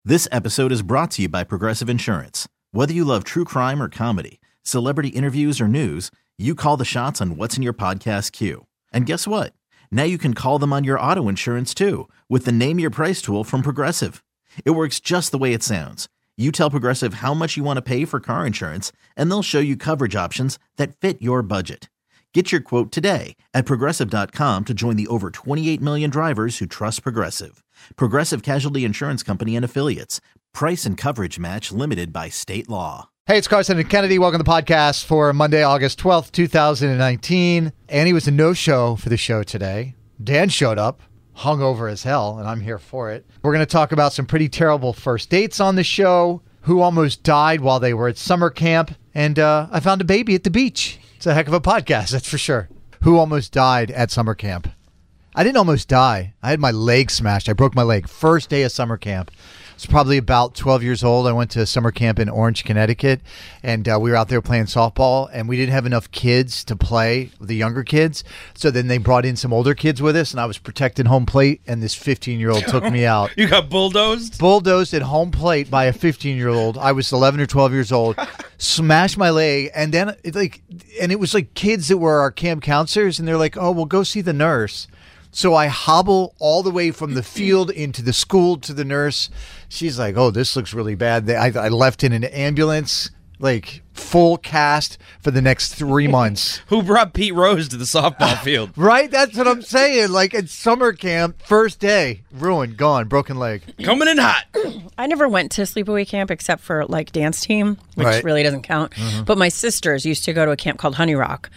This episode is brought to you by Progressive Insurance. Whether you love true crime or comedy, celebrity interviews or news, you call the shots on what's in your podcast queue. And guess what? Now you can call them on your auto insurance too with the Name Your Price tool from Progressive. It works just the way it sounds. You tell Progressive how much you want to pay for car insurance, and they'll show you coverage options that fit your budget. Get your quote today at Progressive.com to join the over 28 million drivers who trust Progressive. Progressive Casualty Insurance Company and Affiliates. Price and coverage match limited by state law. Hey, it's Carson and Kennedy. Welcome to the podcast for Monday, August 12th, 2019. Annie was a no-show for the show today. Dan showed up, hungover as hell, and I'm here for it. We're going to talk about some pretty terrible first dates on the show, who almost died while they were at summer camp, and I found a baby at the beach. It's a heck of a podcast, that's for sure. Who almost died at summer camp? I didn't almost die. I had my leg smashed. I broke my leg. First day of summer camp. I was probably about 12 years old. I went to summer camp in Orange, Connecticut, and we were out there playing softball, and we didn't have enough kids to play with the younger kids. So then they brought in some older kids with us, and I was protecting home plate, and this 15-year-old took me out. You got bulldozed? Bulldozed at home plate by a 15-year-old. I was 11 or 12 years old. Smashed my leg, and then it was like kids that were our camp counselors, and they're like, "Oh, well, go see the nurse." So I hobble all the way from the field into the school to the nurse. She's like, "Oh, this looks really bad." I left in an ambulance, like full cast for the next 3 months. Who brought Pete Rose to the softball field? Right? That's what I'm saying. Like at summer camp, first day, ruined, gone, broken leg. Coming in hot. I never went to sleepaway camp except for like dance team, which Right. really doesn't count. Mm-hmm. But my sisters used to go to a camp called Honey Rock,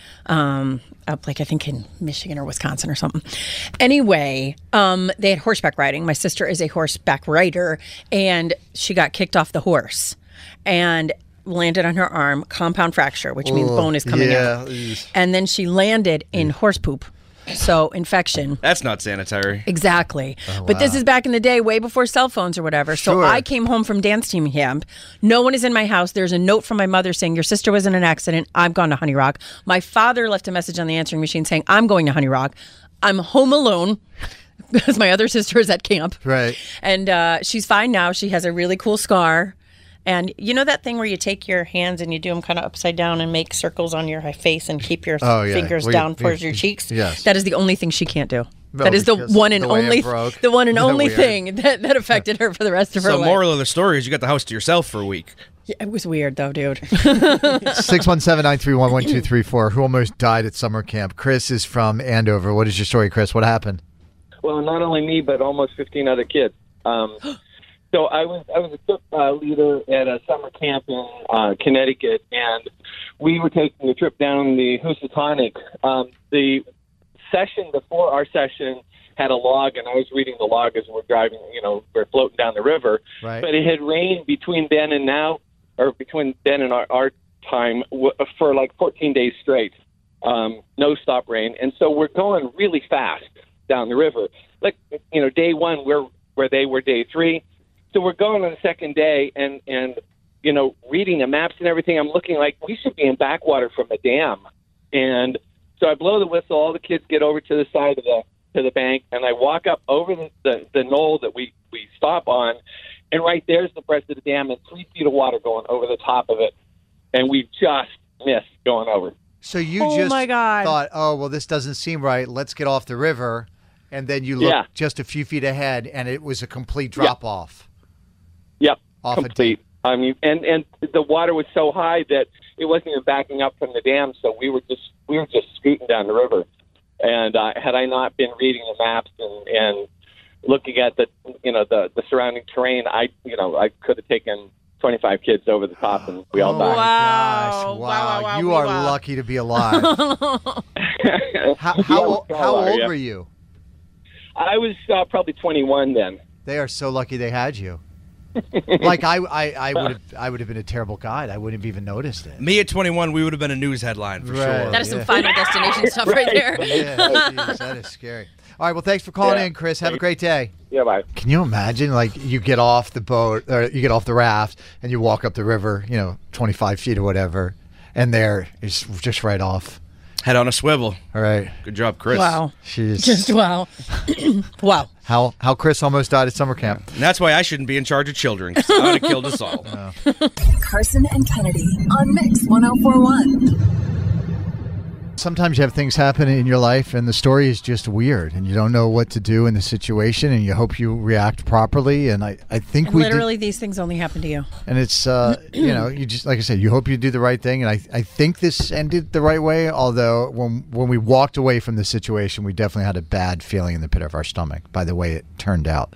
up like I think in Michigan or Wisconsin or something. Anyway, they had horseback riding. My sister is a horseback rider, and she got kicked off the horse and landed on her arm, compound fracture, which means bone is coming out. And then she landed in horse poop. So infection. That's not sanitary. Exactly. Oh, but this is back in the day, way before cell phones or whatever. So Sure. I came home from dance team camp. No one is in my house. There's a note from my mother saying, "Your sister was in an accident. I've gone to Honey Rock." My father left a message on the answering machine saying, "I'm going to Honey Rock." I'm home alone because my other sister is at camp. Right. And she's fine now. She has a really cool scar. And you know that thing where you take your hands and you do them kind of upside down and make circles on your face and keep your fingers down towards your cheeks? Yes. That is the only thing she can't do. No, that is the because one and the way only it broke. the one and Isn't that only weird? thing that affected her for the rest of her So life. moral of the story is you got the house to yourself for a week. Yeah, it was weird though, dude. 617-931-1234. Who almost died at summer camp? Chris is from Andover. What is your story, Chris? What happened? Well, not only me, but almost 15 other kids. So I was a cook leader at a summer camp in Connecticut, and we were taking a trip down the Housatonic. The session before our session had a log, and I was reading the log as we're driving. We're floating down the river. Right. But it had rained between then and now, or between then and our time, for like 14 days straight. No stop rain, and so we're going really fast down the river. Like day one, where they were day three. So we're going on the second day, and reading the maps and everything. I'm looking like we should be in backwater from a dam, and so I blow the whistle. All the kids get over to the side of the bank, and I walk up over the knoll that we stop on, and right there's the breast of the dam, and 3 feet of water going over the top of it, and we just missed going over. So you Oh, just my God. thought, "Oh, well, this doesn't seem right. Let's get off the river." And then you looked Yeah. just a few feet ahead, and it was a complete drop-off. Yep, Off a complete. I mean, and the water was so high that it wasn't even backing up from the dam, so we were just scooting down the river. And had I not been reading the maps and looking at the surrounding terrain, I could have taken 25 kids over the top, and we all died. Gosh, Wow, you are wow. lucky to be alive. How old were you? I was probably 21 then. They are so lucky they had you. Like I would have been a terrible guide. I wouldn't have even noticed it. Me at 21, we would have been a news headline for Right. sure. That is some Final Destination stuff right there. Yeah, geez, that is scary. All right, well, thanks for calling in, Chris. Have a great day. Yeah, bye. Can you imagine, like, you get off the boat, or you get off the raft, and you walk up the river, 25 feet or whatever, and there is just right off. Head on a swivel. All right. Good job, Chris. Wow. She's Just wow. Wow. how Chris almost died at summer camp. And that's why I shouldn't be in charge of children, because I would have killed us all. Carson and Kennedy on Mix 104.1. Sometimes you have things happen in your life and the story is just weird and you don't know what to do in the situation and you hope you react properly. And I think And literally, these things only happen to you. And it's, you just, like I said, you hope you do the right thing. And I think this ended the right way. Although when we walked away from the situation, we definitely had a bad feeling in the pit of our stomach by the way it turned out.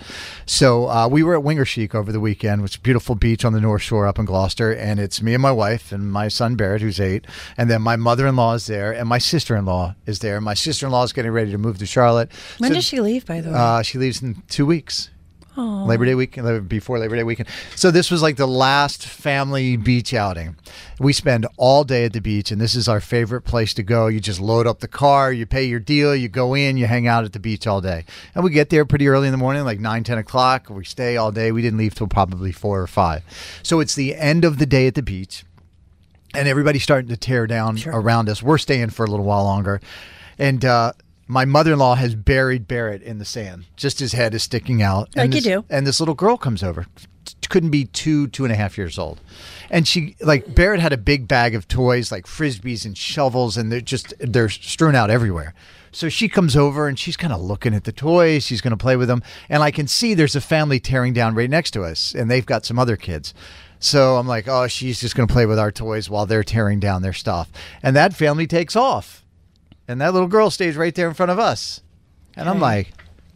So we were at Wingershik over the weekend, which is a beautiful beach on the North Shore up in Gloucester. And it's me and my wife and my son Barrett, who's 8. And then my mother-in-law is there and my sister-in-law is there. My sister-in-law is getting ready to move to Charlotte. When does she leave, by the way? She leaves in 2 weeks. Oh. Labor Day weekend, before Labor Day weekend. So this was like the last family beach outing. We spend all day at the beach, and this is our favorite place to go. You just load up the car, you pay your deal, you go in, you hang out at the beach all day. And we get there pretty early in the morning, like 9, 10 o'clock. We stay all day. We didn't leave till probably 4 or 5. So it's the end of the day at the beach. And everybody's starting to tear down around us. We're staying for a little while longer. And my mother-in-law has buried Barrett in the sand. Just his head is sticking out. Like you do. And this little girl comes over. Couldn't be 2.5 years old. And she, like, Barrett had a big bag of toys, like Frisbees and shovels, and they're strewn out everywhere. So she comes over and she's kind of looking at the toys. She's going to play with them. And I can see there's a family tearing down right next to us, and they've got some other kids. So I'm like, oh, she's just going to play with our toys while they're tearing down their stuff. And that family takes off. And that little girl stays right there in front of us. And I'm like,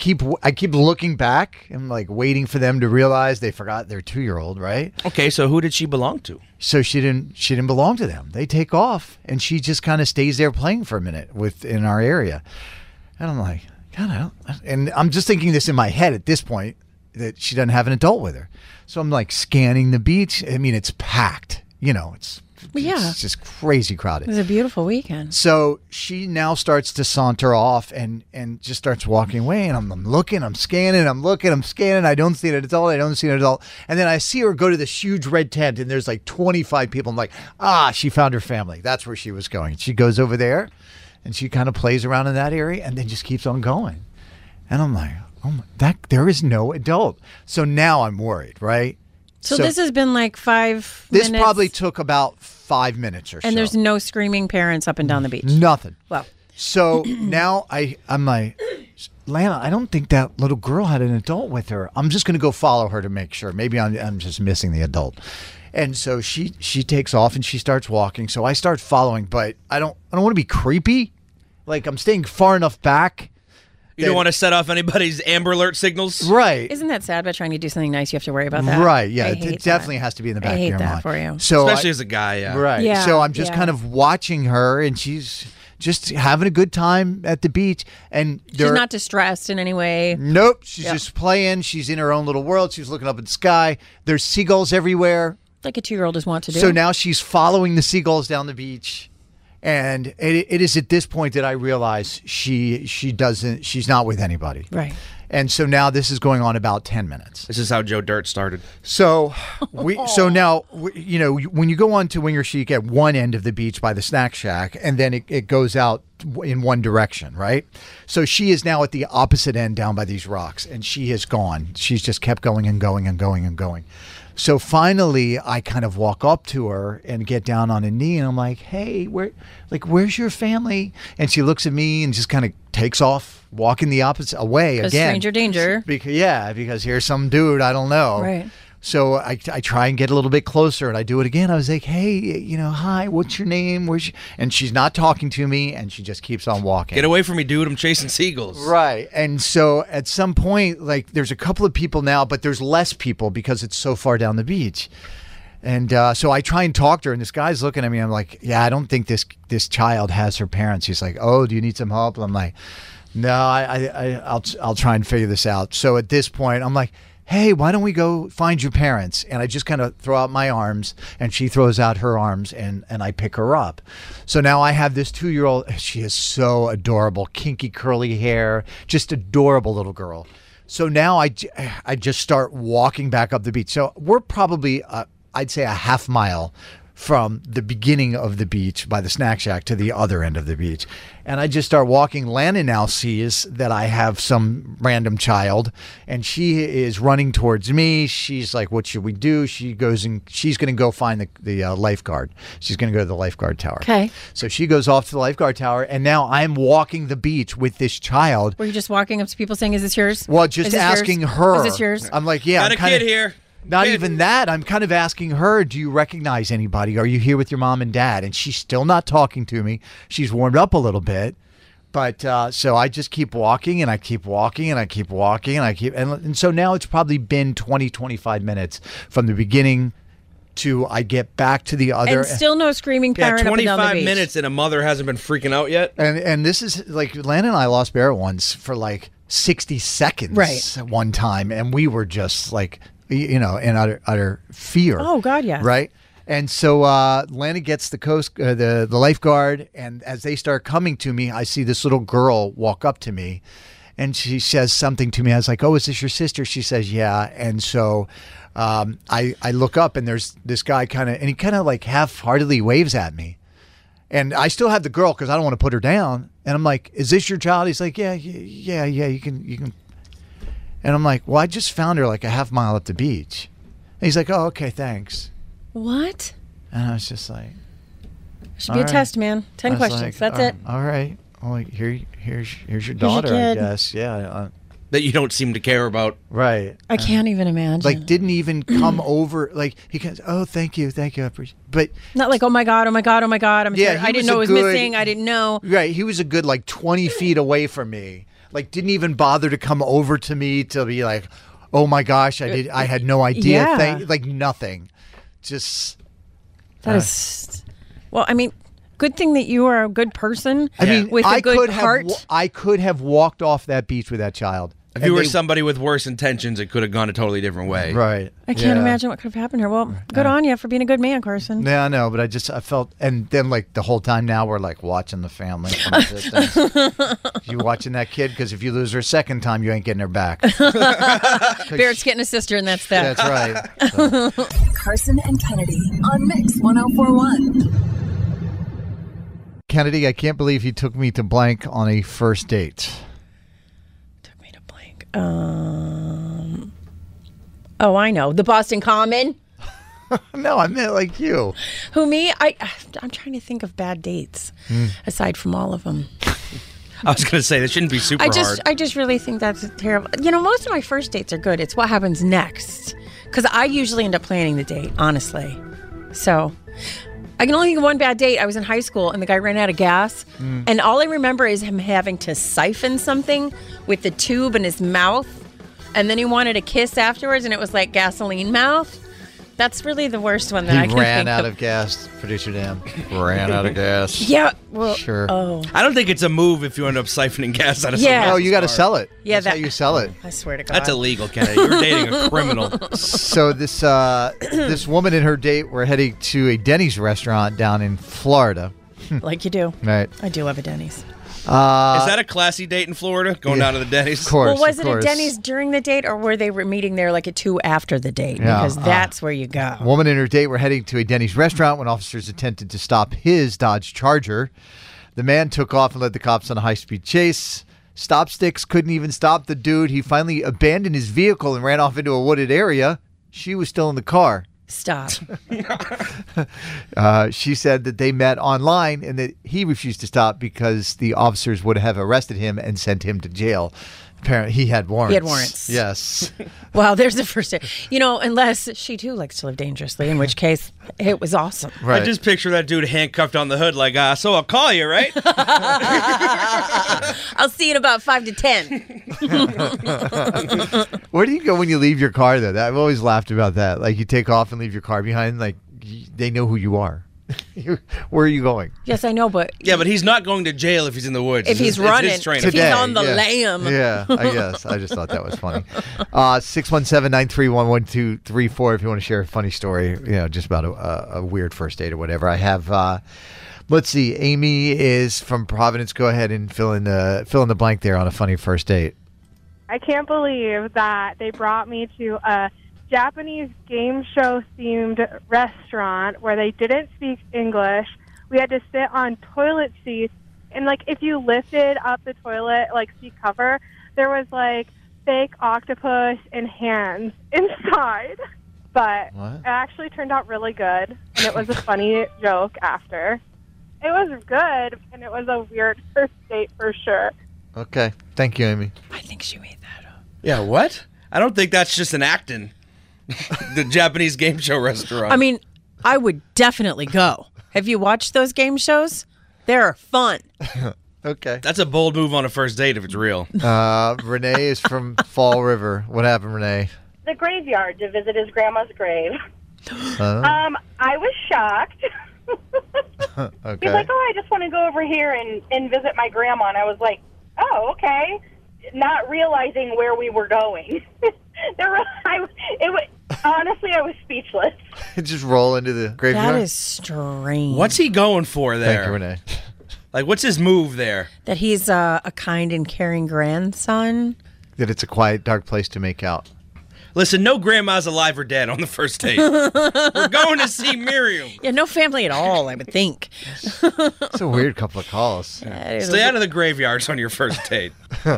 I keep looking back and like waiting for them to realize they forgot their 2-year-old, right? Okay, so who did she belong to? So she didn't belong to them. They take off and she just kind of stays there playing for a minute in our area. And I'm like, God, and I'm just thinking this in my head at this point that she doesn't have an adult with her. So I'm like scanning the beach. I mean, it's packed. It's just crazy crowded. It was a beautiful weekend. So she now starts to saunter off and just starts walking away. And I'm looking, I'm scanning, I'm looking, I'm scanning. I don't see an adult. I don't see an adult. And then I see her go to this huge red tent and there's like 25 people. I'm like, she found her family. That's where she was going. She goes over there and she kind of plays around in that area and then just keeps on going. And I'm like, there is no adult. So now I'm worried, right? So this has been like 5 minutes? This probably took about 5 minutes or so. And there's no screaming parents up and down the beach? Nothing. Well. So now I'm like, Lana, I don't think that little girl had an adult with her. I'm just going to go follow her to make sure. Maybe I'm just missing the adult. And so she takes off and she starts walking. So I start following, but I don't want to be creepy. Like I'm staying far enough back. You don't want to set off anybody's Amber Alert signals? Right. Isn't that sad? By trying to do something nice, you have to worry about that. Right, yeah. It definitely has to be in the back of your mind. I hate that for you. So especially as a guy, yeah. Right. Yeah, So I'm just kind of watching her, and she's just having a good time at the beach. And she's not distressed in any way. Nope. She's just playing. She's in her own little world. She's looking up at the sky. There's seagulls everywhere. Like a 2-year-old is wont to do. So now she's following the seagulls down the beach. And it is at this point that I realize she's not with anybody. Right. And so now this is going on about 10 minutes. This is how Joe Dirt started. So now when you go on to Wingershik at one end of the beach by the snack shack, and then it goes out in one direction, right? So she is now at the opposite end down by these rocks, and she is gone. She's just kept going and going and going and going. So finally, I kind of walk up to her and get down on a knee, and I'm like, "Hey, where's your family?" And she looks at me and just kind of takes off, walking the opposite way again. Stranger danger. Because here's some dude I don't know. Right. So I try and get a little bit closer, and I do it again. I was like, "Hey, hi, what's your name? And she's not talking to me, and she just keeps on walking. Get away from me, dude. I'm chasing seagulls. Right. And so at some point, like, there's a couple of people now, but there's less people because it's so far down the beach. And so I try and talk to her, and this guy's looking at me. I'm like, "Yeah, I don't think this child has her parents." He's like, "Oh, do you need some help?" I'm like, "No, I'll try and figure this out." So at this point, I'm like, "Hey, why don't we go find your parents?" And I just kind of throw out my arms, and she throws out her arms, and I pick her up. So now I have this 2-year-old. She is so adorable, kinky curly hair, just adorable little girl. So now I just start walking back up the beach. So we're probably, I'd say, a half mile from the beginning of the beach by the snack shack to the other end of the beach. And I just start walking. Lana now sees that I have some random child, and she is running towards me. She's like, what should we do? She goes and she's going to go find the lifeguard. She's going to go to the lifeguard tower. Okay. So she goes off to the lifeguard tower, and now I'm walking the beach with this child. Were you just walking up to people saying, is this yours? Well, just Is this asking yours? her. Is this yours? I'm like, yeah. Got I'm a kid here. Not Kid. even that. I'm kind of asking her, do you recognize anybody? Are you here with your mom and dad? And she's still not talking to me. She's warmed up a little bit. But so I just keep walking and I keep walking and I keep walking and so now it's probably been 20, 25 minutes from the beginning to I get back to the other. And still no screaming Yeah, parent up and down the 25 beach. minutes and a mother hasn't been freaking out yet. And this is like Lana and I lost Barrett once for like 60 seconds Right. one time. And we were just like, in utter fear. Oh, God, yes. Right. And so Lana gets the lifeguard, and as they start coming to me, I see this little girl walk up to me, and she says something to me. I was like, "Oh, is this your sister?" She says, "Yeah." And so I look up, and there's this guy he kind of like half-heartedly waves at me, and I still have the girl because I don't want to put her down. And I'm like, "Is this your child?" He's like, "Yeah, you can." And I'm like, "Well, I just found her like a half mile up the beach." And he's like, "Oh, okay, thanks." What? And I was just like, Should be a All right. test, man. 10 I was questions. like, That's it. All right. Well, like, here's your your daughter, I kid. guess. Yeah. That you don't seem to care about. Right. I can't even imagine. Like, didn't even come over. Like, he goes, "Oh, thank you. I appreciate." But Not like, oh my God. I'm Yeah, sorry. he I didn't was know a it was good- missing. I didn't know. right, he was a good like 20 feet away from me. Like, didn't even bother to come over to me to be like, "Oh my gosh, I had no idea." Yeah. Like nothing. Just. That is, well, I mean, good thing that you are a good person. I mean, with a I good could heart. I could have walked off that beach with that child. If And you were they- somebody with worse intentions, it could have gone a totally different way. Right. I can't Yeah. imagine what could have happened here. Well, good on you for being a good man, Carson. Yeah, I know, but I felt, and then like the whole time now we're like watching the family from a distance. You watching that kid? Because if you lose her a second time, you ain't getting her back. Barrett's getting a sister, and that's that. That's right. So, Carson and Kennedy on Mix 1041. Kennedy, I can't believe you took me to blank on a first date. Took me to blank. Oh, I know. The Boston Common. No, I meant like you. Who, me? I'm trying to think of bad dates, aside from all of them. I was going to say, this shouldn't be super hard. I just really think that's terrible. You know, most of my first dates are good. It's what happens next. Because I usually end up planning the date, honestly. So I can only think of one bad date. I was in high school and the guy ran out of gas. And all I remember is him having to siphon something with the tube in his mouth. And then he wanted a kiss afterwards and it was like gasoline mouth. That's really the worst one that I He can ran think out of. of gas, producer Dan. Ran out of gas. Yeah. Well, Sure. Oh, I don't think it's a move if you end up siphoning gas out of Yeah. someone Oh, you got to else's car. sell it. Yeah, That's how you sell it. I swear to God. That's illegal, Kennedy. You're dating a criminal. So this this woman and her date were heading to a Denny's restaurant down in Florida. Like you do. Right. I do love a Denny's. Is that a classy date in Florida? Going yeah. down to the Denny's? Of course. Well, was of it course. a Denny's during the date, or were they meeting there like at 2 after the date? Yeah, Because that's where you go. Woman and her date were heading to a Denny's restaurant when officers attempted to stop his Dodge Charger. The man took off and led the cops on a high-speed chase. Stop sticks couldn't even stop the dude. He finally abandoned his vehicle and ran off into a wooded area. She was still in the car. Stop. She said that they met online and that he refused to stop because the officers would have arrested him and sent him to jail. Apparently, he had warrants. He had warrants. Yes. Well, there's the first date. You know, unless she too likes to live dangerously, in which case it was awesome. Right. I just picture that dude handcuffed on the hood like, so I'll call you, right? I'll see you in about 5 to 10. Where do you go when you leave your car, though? I've always laughed about that. Like, you take off and leave your car behind. Like, they know who you are. Where are you going? Yes, I know, but Yeah, but he's not going to jail if he's in the woods. if he's It's running, his train if of he's thought. on the lam. Yeah, I guess. I just thought that was funny. 617-931-1234 if you want to share a funny story, just about a weird first date or whatever. I have, let's see, Amy is from Providence. Go ahead and fill in the blank there on a funny first date. I can't believe that they brought me to a Japanese game show themed restaurant where they didn't speak English. We had to sit on toilet seats, and like if you lifted up the toilet like seat cover, there was like fake octopus and hands inside. But it actually turned out really good, and it was a funny joke after. It was good, and it was a weird first date for sure. Okay. Thank you, Amy. I think she made that up. Yeah, what? I don't think that's just an acting. The Japanese game show restaurant. I mean, I would definitely go. Have you watched those game shows? They're fun. Okay. That's a bold move on a first date if it's real. Renee is from Fall River. What happened, Renee? The graveyard to visit his grandma's grave. I was shocked. Okay. He's like, I just want to go over here and visit my grandma. And I was like, oh, okay. Not realizing where we were going. Honestly, I was speechless. Just roll into the graveyard? That is strange. What's he going for there? Thank you, Renee. Like, what's his move there? That he's a kind and caring grandson. That it's a quiet, dark place to make out. Listen, no grandma's alive or dead on the first date. We're going to see Miriam. Yeah, no family at all, I would think. It's a weird couple of calls. Stay out of the graveyards on your first date.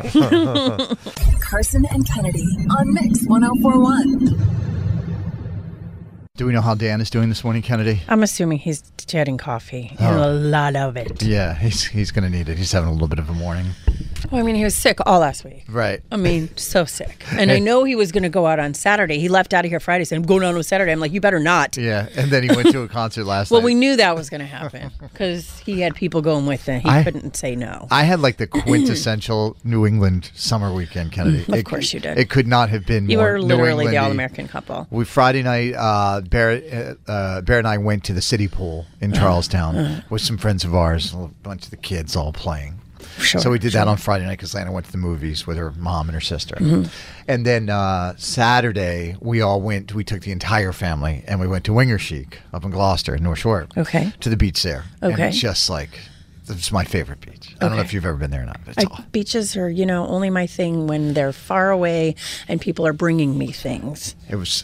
Carson and Kennedy on Mix 104.1. Do we know how Dan is doing this morning, Kennedy? I'm assuming he's getting coffee. And a lot of it. Yeah, he's going to need it. He's having a little bit of a morning. Well, I mean, he was sick all last week. Right. I mean, so sick. And I know he was going to go out on Saturday. He left out of here Friday, said, I'm going out on Saturday. I'm like, you better not. Yeah, and then he went to a concert last night. Well, we knew that was going to happen because he had people going with him. He couldn't say no. I had like the quintessential New England summer weekend, Kennedy. Of course you did. It could not have been You more were literally New the Englandy. all-American couple. Friday night, Bear and I went to the city pool in Charlestown with some friends of ours, a bunch of the kids all playing. Sure, so we did that on Friday night because Lana went to the movies with her mom and her sister. And then Saturday, we took the entire family and we went to Winger Chic up in Gloucester, North Shore. Okay. To the beach there. And Okay. it's just like, it's my favorite beach. I don't know if you've ever been there or not. But it's Beaches are, only my thing when they're far away and people are bringing me things.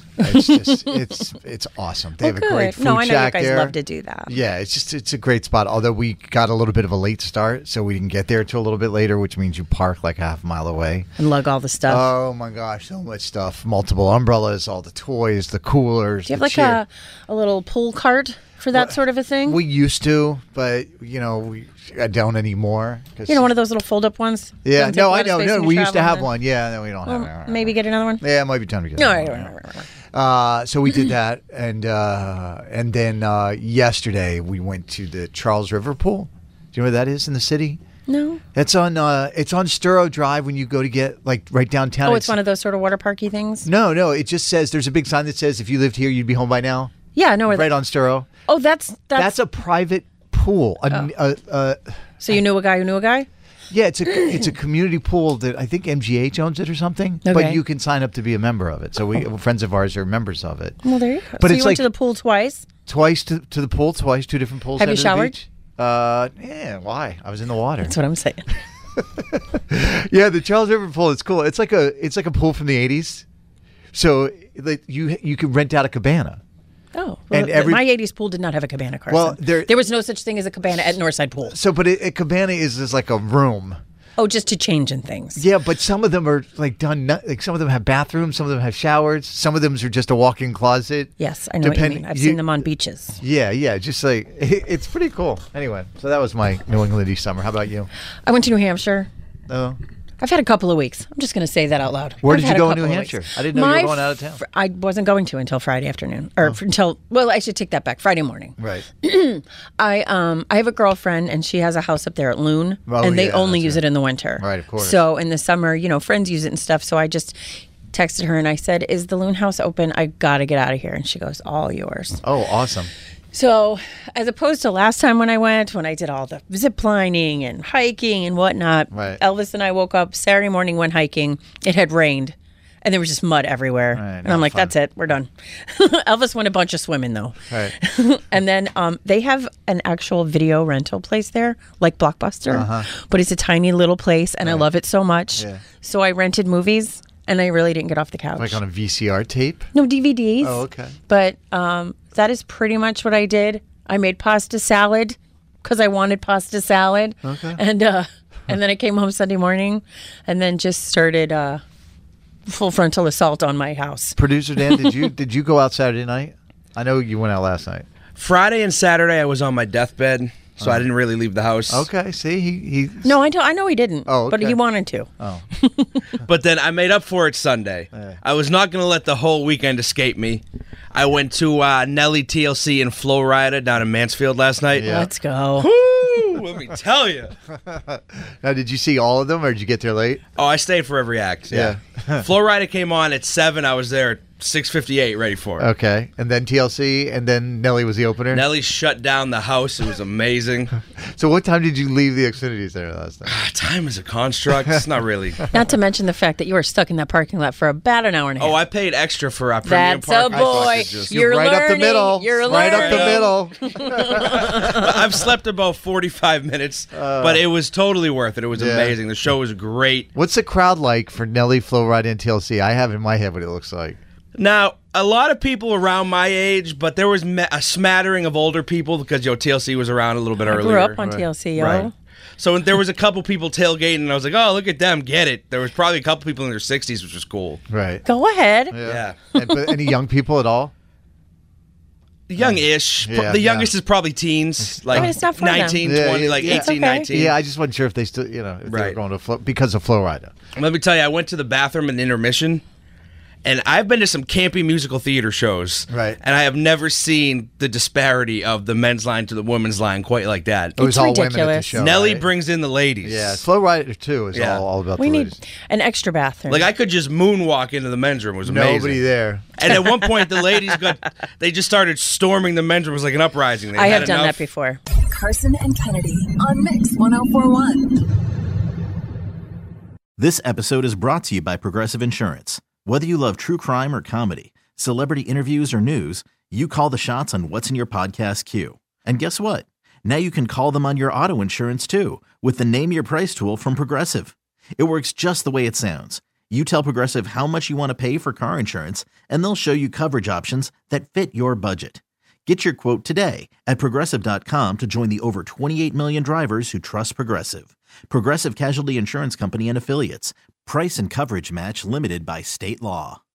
it's awesome. They have a great food No, I know you shack guys there. love to do that. Yeah, it's a great spot. Although we got a little bit of a late start, so we didn't get there till a little bit later, which means you park like half a mile away. And lug all the stuff. Oh my gosh, so much stuff. Multiple umbrellas, all the toys, the coolers. Do you have like a little pull cart for that sort of a thing? We used to, but I don't anymore. One of those little fold-up ones? Yeah, Doesn't take a no, lot I of know. space No, when you we used to travel have and one. Yeah, no, we don't have it. Maybe get another one? Yeah, it might be time to get another one. So we did that, and then yesterday we went to the Charles River Pool. Do you know where that is in the city? No. It's on Sturrow Drive when you go to get like right downtown. Oh, it's one of those sort of water parky things? No. It just says there's a big sign that says if you lived here, you'd be home by now. Yeah, I know where right on Sturrow. Oh, that's a private pool. So you knew a guy who knew a guy? Yeah, it's a community pool that I think MGH owns it or something. Okay. But you can sign up to be a member of it. So friends of ours are members of it. Well, there you go. But so it's you like went to the pool twice? Twice to the pool, two different pools. Have you under the showered? beach. Yeah, why? I was in the water. That's what I'm saying. Yeah, the Charles River pool. It's cool. It's like a pool from the 80s. So you can rent out a cabana. Oh, well, and my 80s pool did not have a cabana, Carson. Well, there was no such thing as a cabana at Northside Pool. So, but a cabana is like a room. Oh, just to change in things. Yeah, but some of them are like done. Like some of them have bathrooms, some of them have showers, some of them are just a walk-in closet. Yes, I know what you mean. I've seen them on beaches. Yeah, just like it's pretty cool. Anyway, so that was my New Englandy summer. How about you? I went to New Hampshire. Oh. I've had a couple of weeks. I'm just going to say that out loud. Where I've did had you a go in couple New of Hampshire? weeks. I didn't know you were going out of town. I wasn't going to until Friday afternoon, or well, I should take that back. Friday morning. Right. I have a girlfriend, and she has a house up there at Loon, and they only use it in the winter. Right, of course. So in the summer, friends use it and stuff. So I just texted her and I said, "Is the Loon house open? I got to get out of here." And she goes, "All yours." Oh, awesome. So, as opposed to last time when I did all the zip lining and hiking and whatnot, right. Elvis and I woke up Saturday morning, went hiking. It had rained, and there was just mud everywhere. Right, and I'm like, fun. that's it. We're done. Elvis went a bunch of swimming, though. Right. And then they have an actual video rental place there, like Blockbuster, but it's a tiny little place, and I love it so much. Yeah. So I rented movies. and I really didn't get off the couch. Like on a VCR tape? No DVDs. Oh, okay. But that is pretty much what I did. I made pasta salad because I wanted pasta salad. Okay. And then I came home Sunday morning and then just started full frontal assault on my house. Producer Dan, did you go out Saturday night? I know you went out last night. Friday and Saturday, I was on my deathbed, so I didn't really leave the house. Okay, see, he No, I know he didn't. Oh, okay. But he wanted to. Oh. But then I made up for it Sunday. I was not going to let the whole weekend escape me. I went to Nelly TLC and Flo Rida down in Mansfield last night. Yeah. Let's go. Woo, let me tell you. Now, did you see all of them, or did you get there late? Oh, I stayed for every act. Yeah. Flo Rida came on at 7. I was there at 6:58 ready for it. Okay, and then TLC, and then Nelly was the opener? Nelly shut down the house. It was amazing. So what time did you leave the Xfinities there last night? Time is a construct. It's not really. Not to mention the fact that you were stuck in that parking lot for about an hour and a half. Oh, I paid extra for our premium That's a parking boy. packages. You're right learning. up the middle. You're right up the learning. middle. I've slept about 45 minutes, but it was totally worth it. It was amazing. The show was great. What's the crowd like for Nelly, Flo Rida, and TLC? I have in my head what it looks like. Now, a lot of people around my age, but there was a smattering of older people because TLC was around a little bit I earlier. grew up on TLC, yo. Right. So there was a couple people tailgating, and I was like, oh, look at them, get it. There was probably a couple people in their 60s, which was cool. Right. Go ahead. Yeah. But any young people at all? Young-ish. Yeah, The youngest is probably teens, like it's not for them. 19, Yeah, 20, yeah, like yeah. 18, Okay. 19. Yeah, I just wasn't sure if they still, if they were Right. going to Flo because of Flo Rida. Let me tell you, I went to the bathroom in intermission, and I've been to some campy musical theater shows. Right. And I have never seen the disparity of the men's line to the women's line quite like that. It was It's all women at the ridiculous. show. Nelly right? brings in the ladies. Yeah, Flo Rida too is Yeah. all about We the need ladies. an extra bathroom. Like I could just moonwalk into the men's room. It was amazing. Nobody there. And at one point, the ladies they just started storming the men's room. It was like an uprising. They I had have done enough. that before. Carson and Kennedy on Mix 1041. This episode is brought to you by Progressive Insurance. Whether you love true crime or comedy, celebrity interviews or news, you call the shots on what's in your podcast queue. And guess what? Now you can call them on your auto insurance too with the Name Your Price tool from Progressive. It works just the way it sounds. You tell Progressive how much you want to pay for car insurance, and they'll show you coverage options that fit your budget. Get your quote today at Progressive.com to join the over 28 million drivers who trust Progressive. Progressive Casualty Insurance Company and Affiliates. Price and coverage match limited by state law.